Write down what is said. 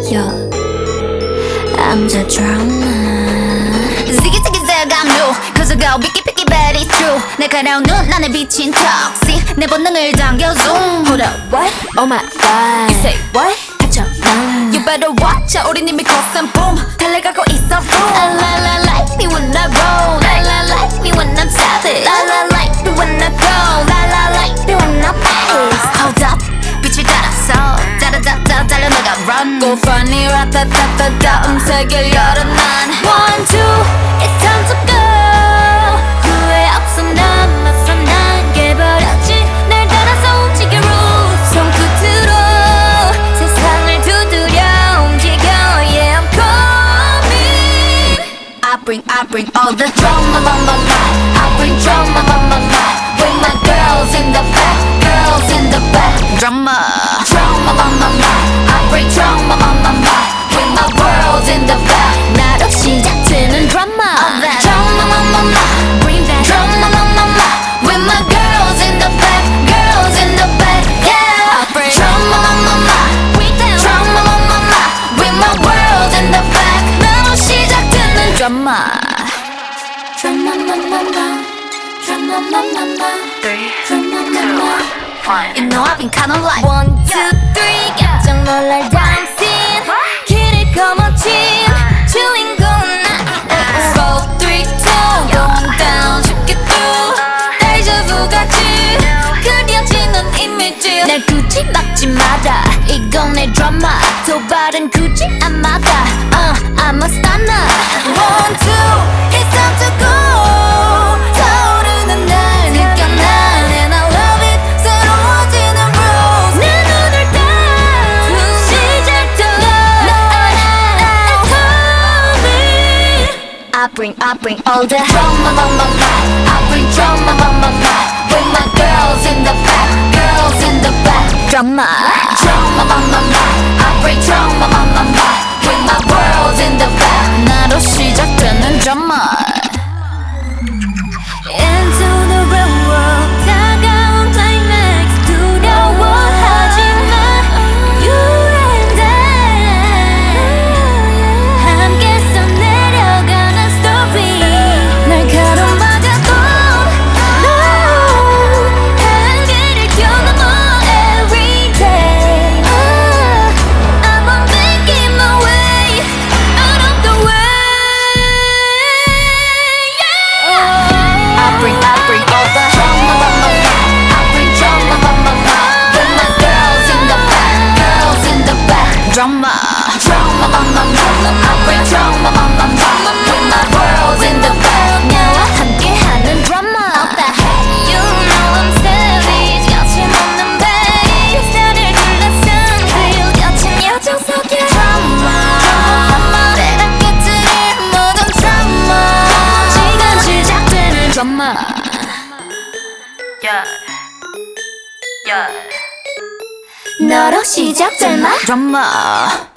Yo, I'm the drama. Ziggy ziggy zag I'm new cause I go picky picky but it's true 날카로운 눈 안에 비친 toxic 내 본능을 당겨 zoom. Hold up, what? Oh my god. You say what? 닥쳐, You better watch out 우린 이미 cause boom 달려가고 있어 boom. La la like me when I roll. La la like me when I'm savage. La la like me when I go. La la like me when I'm fast. Hold up 빛을 따라서 따라따따 달려나가 run. Go funny 라따따따따 음색을 열어 난 One two it's time to go. 후회 없어 난 맞서 난 깨버렸지 날 따라서 움직여 rules. 손끝으로 세상을 두드려 움직여 Yeah I'm coming. I bring all the drama I bring drama with my girls in the back. Girls in the back. Drama I bring drama with my world in the back. 나로 시작되는 drama. Bring that drama with my girls in the back. Girls in the back. Yeah I bring drama with that drama with my world in the back. 나로 시작되는 drama. Three, two, one. You know I've been kinda like 1, 2, 3 깜짝 놀랄 dancing 길을 거머쥔 주인공은 나 4, 3, 2 going down 쉽게 through 데자부 같이 그려지는 이미지 날 굳이 막지 마라 이건 내 드라마 도발은 굳이 안 막아 I'm a stunner 1, 2 it's time to go. 타오르는 날 느껴 난 And I love it 새로워지는 rules 내 눈을 딱 시작되어 It's coming. I bring all the drama I bring drama with my girls in the back. Girls in the back. Drama I bring drama with my world in the back. 나로 시작되는 drama. Into the real world 다가온 climax 두려워하지마 You and I 함께 써내려가는 story 날카로운 바다도 No 한계를 뛰어넘어 every day I'm making my way out of the way. I bring all the drama I bring drama with my girls in the back. Girls in the back. Drama I bring drama with my world in the back. 나와 함께하는 drama. You know I'm savage 거침없는 bass 나를 둘러싼 그 거친 여정 속에 drama 내가 깨뜨릴 모든 drama 지금 시작되는 drama. Yeah. 너로 시작될 마 drama.